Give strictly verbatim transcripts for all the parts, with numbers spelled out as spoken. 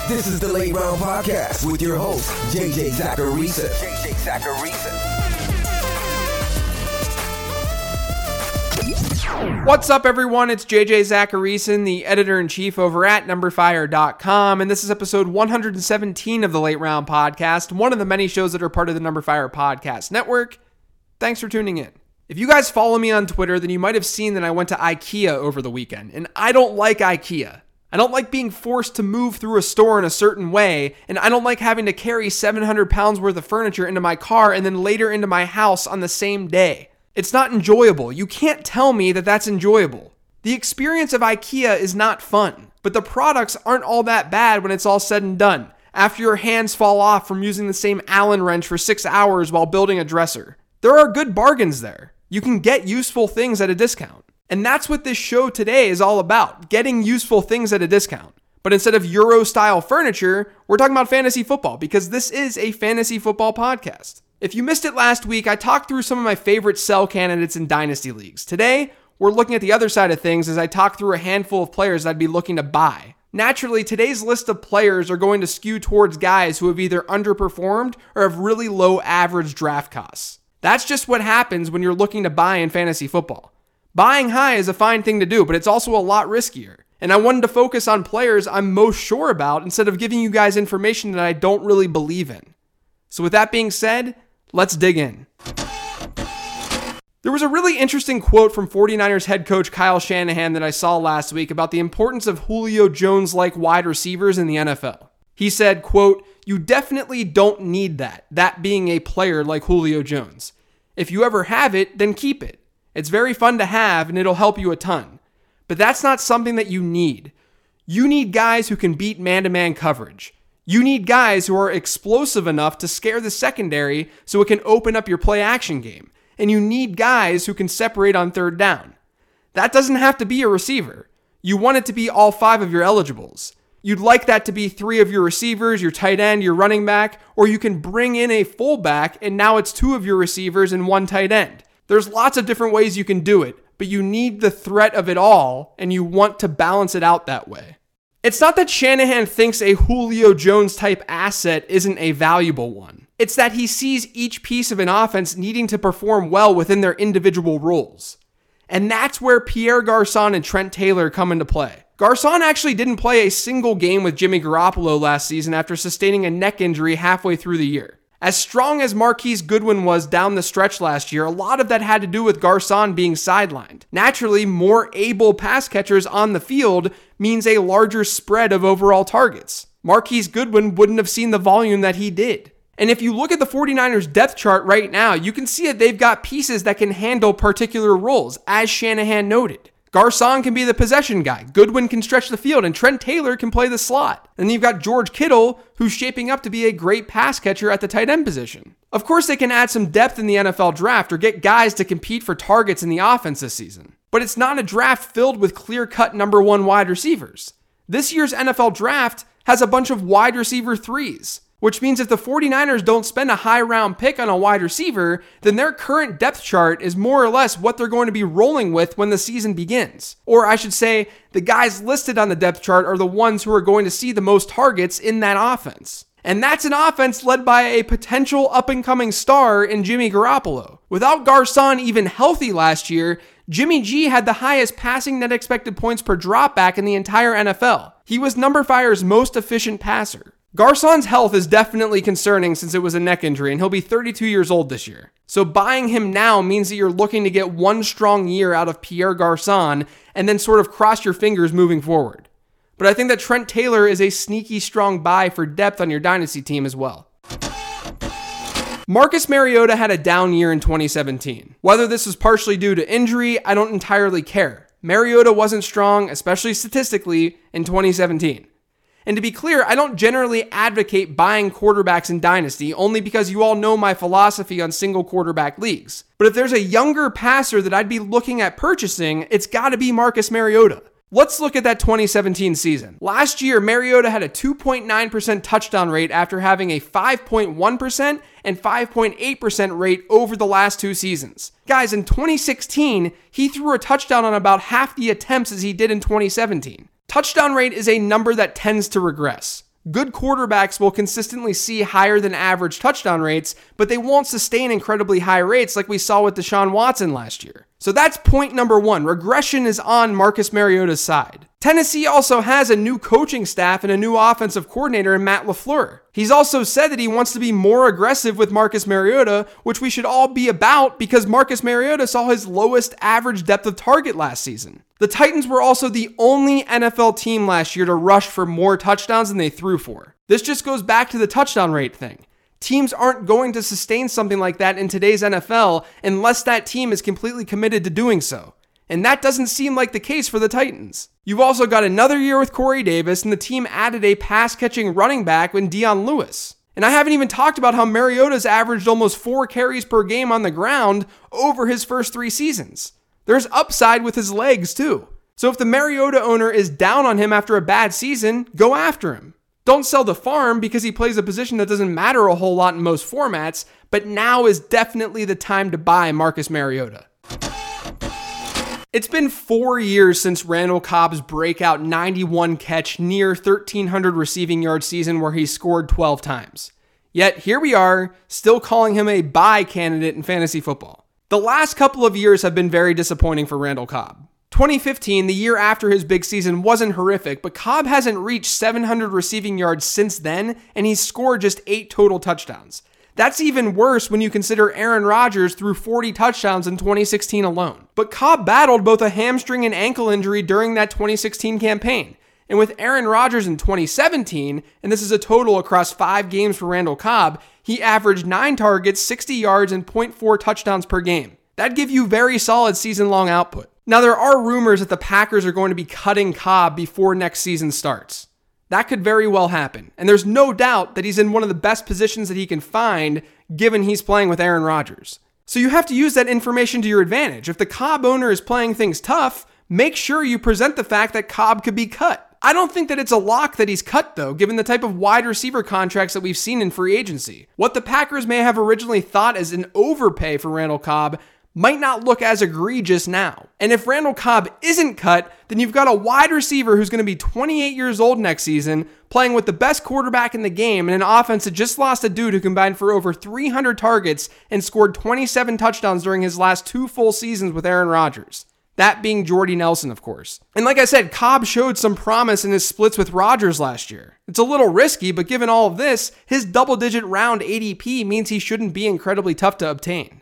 This is the Late Round Podcast with your host, J J Zachariason. J J Zachariason. What's up, everyone? It's J J Zachariason, the editor-in-chief over at number fire dot com, and this is episode one hundred seventeen of the Late Round Podcast, one of the many shows that are part of the Number Fire Podcast Network. Thanks for tuning in. If you guys follow me on Twitter, then you might have seen that I went to IKEA over the weekend, and I don't like IKEA. I don't like being forced to move through a store in a certain way, and I don't like having to carry seven hundred pounds worth of furniture into my car and then later into my house on the same day. It's not enjoyable. You can't tell me that that's enjoyable. The experience of IKEA is not fun, but the products aren't all that bad when it's all said and done, after your hands fall off from using the same Allen wrench for six hours while building a dresser. There are good bargains there. You can get useful things at a discount. And that's what this show today is all about, getting useful things at a discount. But instead of Euro-style furniture, we're talking about fantasy football, because this is a fantasy football podcast. If you missed it last week, I talked through some of my favorite sell candidates in dynasty leagues. Today, we're looking at the other side of things as I talk through a handful of players that I'd be looking to buy. Naturally, today's list of players are going to skew towards guys who have either underperformed or have really low average draft costs. That's just what happens when you're looking to buy in fantasy football. Buying high is a fine thing to do, but it's also a lot riskier. And I wanted to focus on players I'm most sure about instead of giving you guys information that I don't really believe in. So with that being said, let's dig in. There was a really interesting quote from 49ers head coach Kyle Shanahan that I saw last week about the importance of Julio Jones-like wide receivers in the N F L. He said, quote, "You definitely don't need that, that being a player like Julio Jones. If you ever have it, then keep it. It's very fun to have and it'll help you a ton. But that's not something that you need. You need guys who can beat man-to-man coverage. You need guys who are explosive enough to scare the secondary so it can open up your play action game. And you need guys who can separate on third down. That doesn't have to be a receiver. You want it to be all five of your eligibles. You'd like that to be three of your receivers, your tight end, your running back, or you can bring in a fullback and now it's two of your receivers and one tight end. There's lots of different ways you can do it, but you need the threat of it all and you want to balance it out that way. It's not that Shanahan thinks a Julio Jones type asset isn't a valuable one. It's that he sees each piece of an offense needing to perform well within their individual roles. And that's where Pierre Garçon and Trent Taylor come into play. Garçon actually didn't play a single game with Jimmy Garoppolo last season after sustaining a neck injury halfway through the year. As strong as Marquise Goodwin was down the stretch last year, a lot of that had to do with Garçon being sidelined. Naturally, more able pass catchers on the field means a larger spread of overall targets. Marquise Goodwin wouldn't have seen the volume that he did. And if you look at the 49ers depth chart right now, you can see that they've got pieces that can handle particular roles, as Shanahan noted. Garçon can be the possession guy, Goodwin can stretch the field, and Trent Taylor can play the slot. And then you've got George Kittle, who's shaping up to be a great pass catcher at the tight end position. Of course, they can add some depth in the N F L draft or get guys to compete for targets in the offense this season. But it's not a draft filled with clear-cut number one wide receivers. This year's N F L draft has a bunch of wide receiver threes, which means if the 49ers don't spend a high round pick on a wide receiver, then their current depth chart is more or less what they're going to be rolling with when the season begins. Or I should say, the guys listed on the depth chart are the ones who are going to see the most targets in that offense. And that's an offense led by a potential up-and-coming star in Jimmy Garoppolo. Without Garçon even healthy last year, Jimmy G had the highest passing net expected points per dropback in the entire N F L. He was Number Fire's most efficient passer. Garçon's health is definitely concerning since it was a neck injury, and he'll be thirty-two years old this year. So buying him now means that you're looking to get one strong year out of Pierre Garçon and then sort of cross your fingers moving forward. But I think that Trent Taylor is a sneaky strong buy for depth on your dynasty team as well. Marcus Mariota had a down year in twenty seventeen. Whether this was partially due to injury, I don't entirely care. Mariota wasn't strong, especially statistically, in twenty seventeen. And to be clear, I don't generally advocate buying quarterbacks in Dynasty only because you all know my philosophy on single quarterback leagues. But if there's a younger passer that I'd be looking at purchasing, it's got to be Marcus Mariota. Let's look at that twenty seventeen season. Last year, Mariota had a two point nine percent touchdown rate after having a five point one percent and five point eight percent rate over the last two seasons. Guys, in twenty sixteen, he threw a touchdown on about half the attempts as he did in twenty seventeen. Touchdown rate is a number that tends to regress. Good quarterbacks will consistently see higher than average touchdown rates, but they won't sustain incredibly high rates like we saw with Deshaun Watson last year. So that's point number one. Regression is on Marcus Mariota's side. Tennessee also has a new coaching staff and a new offensive coordinator in Matt LaFleur. He's also said that he wants to be more aggressive with Marcus Mariota, which we should all be about because Marcus Mariota saw his lowest average depth of target last season. The Titans were also the only N F L team last year to rush for more touchdowns than they threw for. This just goes back to the touchdown rate thing. Teams aren't going to sustain something like that in today's N F L unless that team is completely committed to doing so. And that doesn't seem like the case for the Titans. You've also got another year with Corey Davis, and the team added a pass-catching running back in Dion Lewis. And I haven't even talked about how Mariota's averaged almost four carries per game on the ground over his first three seasons. There's upside with his legs too. So if the Mariota owner is down on him after a bad season, go after him. Don't sell the farm because he plays a position that doesn't matter a whole lot in most formats, but now is definitely the time to buy Marcus Mariota. It's been four years since Randall Cobb's breakout ninety-one catch, near thirteen hundred receiving yard season where he scored twelve times. Yet here we are, still calling him a buy candidate in fantasy football. The last couple of years have been very disappointing for Randall Cobb. twenty fifteen, the year after his big season, wasn't horrific, but Cobb hasn't reached seven hundred receiving yards since then, and he's scored just eight total touchdowns. That's even worse when you consider Aaron Rodgers threw forty touchdowns in twenty sixteen alone. But Cobb battled both a hamstring and ankle injury during that twenty sixteen campaign. And with Aaron Rodgers in twenty seventeen, and this is a total across five games for Randall Cobb, he averaged nine targets, sixty yards, and point four touchdowns per game. That'd give you very solid season-long output. Now, there are rumors that the Packers are going to be cutting Cobb before next season starts. That could very well happen. And there's no doubt that he's in one of the best positions that he can find, given he's playing with Aaron Rodgers. So you have to use that information to your advantage. If the Cobb owner is playing things tough, make sure you present the fact that Cobb could be cut. I don't think that it's a lock that he's cut, though, given the type of wide receiver contracts that we've seen in free agency. What the Packers may have originally thought as an overpay for Randall Cobb might not look as egregious now. And if Randall Cobb isn't cut, then you've got a wide receiver who's going to be twenty-eight years old next season, playing with the best quarterback in the game and an offense that just lost a dude who combined for over three hundred targets and scored twenty-seven touchdowns during his last two full seasons with Aaron Rodgers. That being Jordy Nelson, of course. And like I said, Cobb showed some promise in his splits with Rodgers last year. It's a little risky, but given all of this, his double-digit round A D P means he shouldn't be incredibly tough to obtain.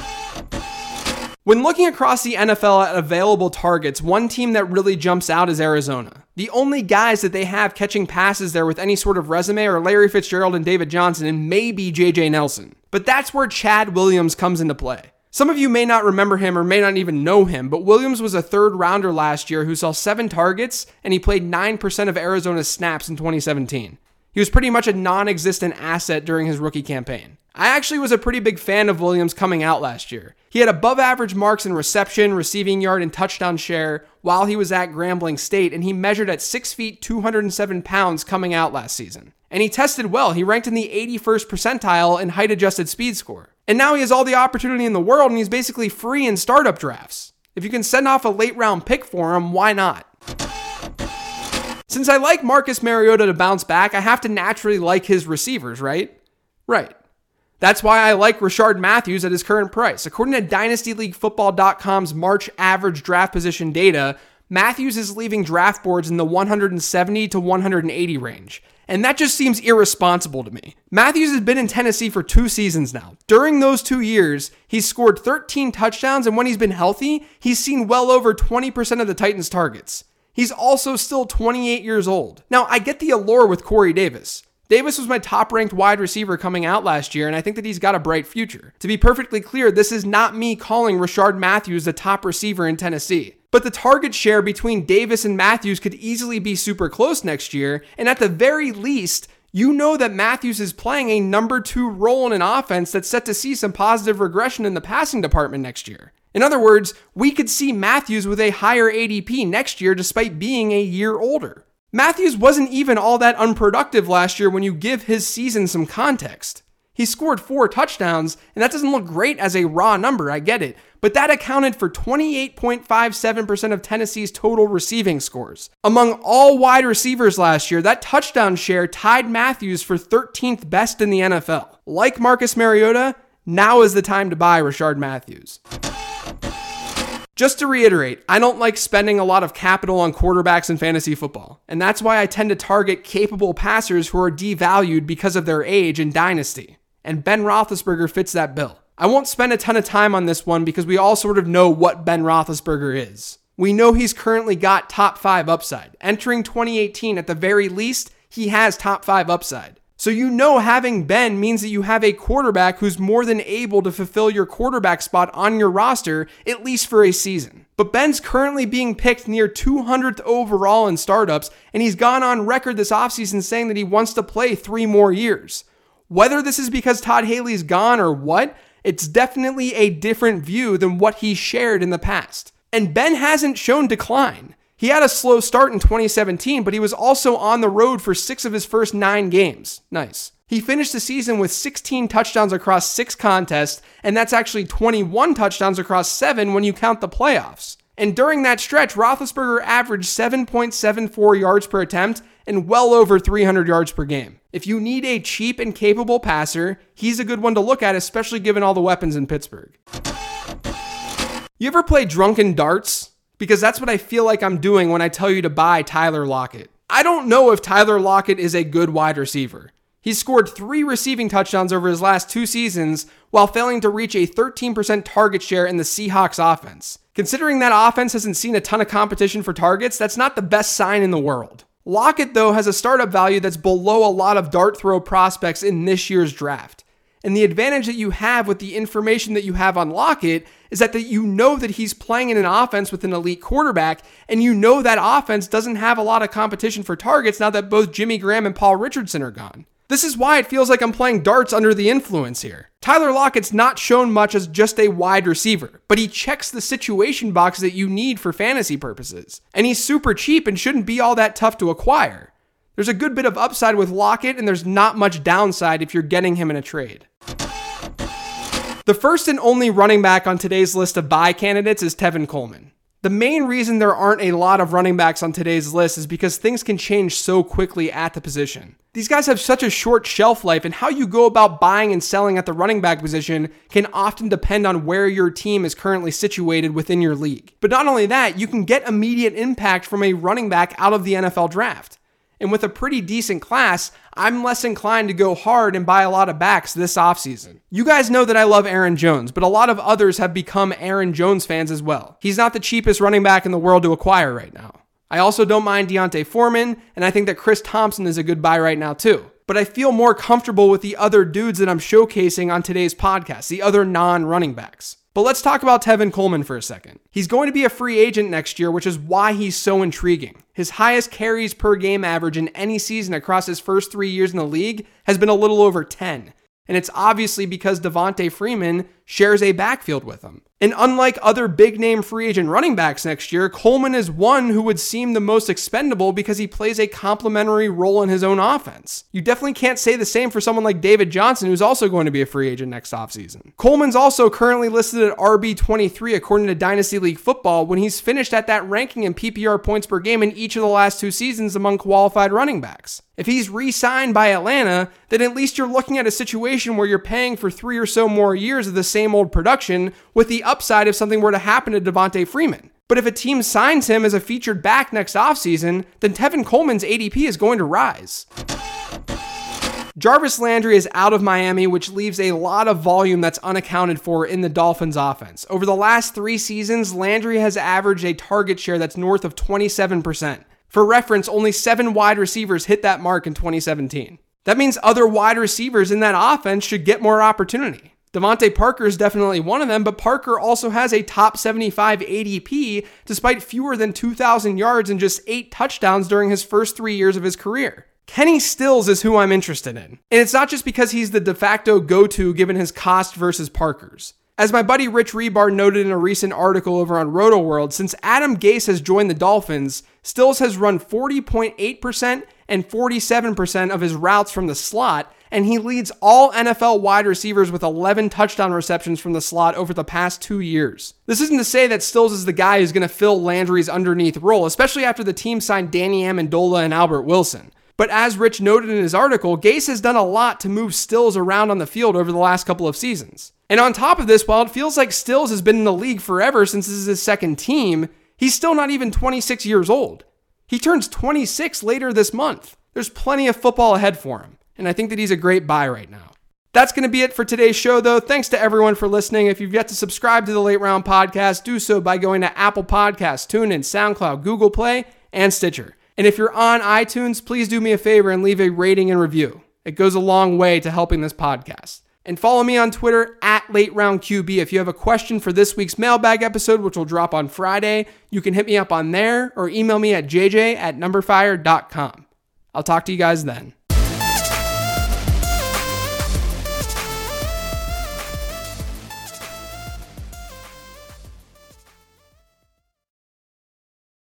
When looking across the N F L at available targets, one team that really jumps out is Arizona. The only guys that they have catching passes there with any sort of resume are Larry Fitzgerald and David Johnson and maybe J J Nelson. But that's where Chad Williams comes into play. Some of you may not remember him or may not even know him, but Williams was a third rounder last year who saw seven targets and he played nine percent of Arizona's snaps in twenty seventeen. He was pretty much a non-existent asset during his rookie campaign. I actually was a pretty big fan of Williams coming out last year. He had above average marks in reception, receiving yard, and touchdown share while he was at Grambling State, and he measured at six feet, two hundred seven pounds coming out last season. And he tested well. He ranked in the eighty-first percentile in height-adjusted speed score. And now he has all the opportunity in the world, and he's basically free in startup drafts. If you can send off a late-round pick for him, why not? Since I like Marcus Mariota to bounce back, I have to naturally like his receivers, right? Right. That's why I like Rishard Matthews at his current price. According to Dynasty League Football dot com's March average draft position data, Matthews is leaving draft boards in the one seventy to one eighty range. And that just seems irresponsible to me. Matthews has been in Tennessee for two seasons now. During those two years, he's scored thirteen touchdowns, and when he's been healthy, he's seen well over twenty percent of the Titans' targets. He's also still twenty-eight years old. Now, I get the allure with Corey Davis. Davis was my top-ranked wide receiver coming out last year, and I think that he's got a bright future. To be perfectly clear, this is not me calling Rishard Matthews the top receiver in Tennessee. But the target share between Davis and Matthews could easily be super close next year, and at the very least, you know that Matthews is playing a number two role in an offense that's set to see some positive regression in the passing department next year. In other words, we could see Matthews with a higher A D P next year despite being a year older. Matthews wasn't even all that unproductive last year when you give his season some context. He He scored four touchdowns, and that doesn't look great as a raw number, I get it, but that accounted for twenty-eight point five seven percent of Tennessee's total receiving scores. Among all wide receivers last year, that touchdown share tied Matthews for thirteenth best in the N F L. Like Marcus Mariota, now is the time to buy Rishard Matthews. Just to reiterate, I don't like spending a lot of capital on quarterbacks in fantasy football, and that's why I tend to target capable passers who are devalued because of their age in Dynasty, and Ben Roethlisberger fits that bill. I won't spend a ton of time on this one because we all sort of know what Ben Roethlisberger is. We know he's currently got top five upside. Entering twenty eighteen, at the very least, he has top five upside. So you know having Ben means that you have a quarterback who's more than able to fulfill your quarterback spot on your roster, at least for a season. But Ben's currently being picked near two hundredth overall in startups, and he's gone on record this offseason saying that he wants to play three more years. Whether this is because Todd Haley's gone or what, it's definitely a different view than what he shared in the past. And Ben hasn't shown decline. He had a slow start in twenty seventeen, but he was also on the road for six of his first nine games. Nice. He finished the season with sixteen touchdowns across six contests, and that's actually twenty-one touchdowns across seven when you count the playoffs. And during that stretch, Roethlisberger averaged seven point seven four yards per attempt and well over three hundred yards per game. If you need a cheap and capable passer, he's a good one to look at, especially given all the weapons in Pittsburgh. You ever play drunken darts? Because that's what I feel like I'm doing when I tell you to buy Tyler Lockett. I don't know if Tyler Lockett is a good wide receiver. He scored three receiving touchdowns over his last two seasons while failing to reach a thirteen percent target share in the Seahawks offense. Considering that offense hasn't seen a ton of competition for targets, that's not the best sign in the world. Lockett, though, has a startup value that's below a lot of dart throw prospects in this year's draft. And the advantage that you have with the information that you have on Lockett is that, that you know that he's playing in an offense with an elite quarterback, and you know that offense doesn't have a lot of competition for targets now that both Jimmy Graham and Paul Richardson are gone. This is why it feels like I'm playing darts under the influence here. Tyler Lockett's not shown much as just a wide receiver, but he checks the situation box that you need for fantasy purposes. And he's super cheap and shouldn't be all that tough to acquire. There's a good bit of upside with Lockett, and there's not much downside if you're getting him in a trade. The first and only running back on today's list of buy candidates is Tevin Coleman. The main reason there aren't a lot of running backs on today's list is because things can change so quickly at the position. These guys have such a short shelf life, and how you go about buying and selling at the running back position can often depend on where your team is currently situated within your league. But not only that, you can get immediate impact from a running back out of the N F L draft. And with a pretty decent class, I'm less inclined to go hard and buy a lot of backs this offseason. You guys know that I love Aaron Jones, but a lot of others have become Aaron Jones fans as well. He's not the cheapest running back in the world to acquire right now. I also don't mind Deontay Foreman, and I think that Chris Thompson is a good buy right now too. But I feel more comfortable with the other dudes that I'm showcasing on today's podcast, the other non-running backs. But let's talk about Tevin Coleman for a second. He's going to be a free agent next year, which is why he's so intriguing. His highest carries per game average in any season across his first three years in the league has been a little over ten. And it's obviously because Devonta Freeman shares a backfield with him. And unlike other big-name free agent running backs next year, Coleman is one who would seem the most expendable because he plays a complementary role in his own offense. You definitely can't say the same for someone like David Johnson, who's also going to be a free agent next offseason. Coleman's also currently listed at R B twenty-three according to Dynasty League Football when he's finished at that ranking in P P R points per game in each of the last two seasons among qualified running backs. If he's re-signed by Atlanta, then at least you're looking at a situation where you're paying for three or so more years of the same old production with the upside if something were to happen to Devonta Freeman. But if a team signs him as a featured back next offseason, then Tevin Coleman's A D P is going to rise. Jarvis Landry is out of Miami, which leaves a lot of volume that's unaccounted for in the Dolphins offense. Over the last three seasons, Landry has averaged a target share that's north of twenty-seven percent. For reference, only seven wide receivers hit that mark in twenty seventeen. That means other wide receivers in that offense should get more opportunity. Devontae Parker is definitely one of them, but Parker also has a top seventy-five A D P despite fewer than two thousand yards and just eight touchdowns during his first three years of his career. Kenny Stills is who I'm interested in. And it's not just because he's the de facto go-to given his cost versus Parker's. As my buddy Rich Rebar noted in a recent article over on RotoWorld, since Adam Gase has joined the Dolphins, Stills has run forty point eight percent and forty-seven percent of his routes from the slot, and he leads all N F L wide receivers with eleven touchdown receptions from the slot over the past two years. This isn't to say that Stills is the guy who's going to fill Landry's underneath role, especially after the team signed Danny Amendola and Albert Wilson. But as Rich noted in his article, Gase has done a lot to move Stills around on the field over the last couple of seasons. And on top of this, while it feels like Stills has been in the league forever since this is his second team, he's still not even twenty-six years old. He turns twenty-six later this month. There's plenty of football ahead for him, and I think that he's a great buy right now. That's going to be it for today's show, though. Thanks to everyone for listening. If you've yet to subscribe to the Late Round Podcast, do so by going to Apple Podcasts, TuneIn, SoundCloud, Google Play, and Stitcher. And if you're on iTunes, please do me a favor and leave a rating and review. It goes a long way to helping this podcast. And follow me on Twitter at Late Round Q B. If you have a question for this week's mailbag episode, which will drop on Friday, you can hit me up on there or email me at j j at numberfire dot com. I'll talk to you guys then.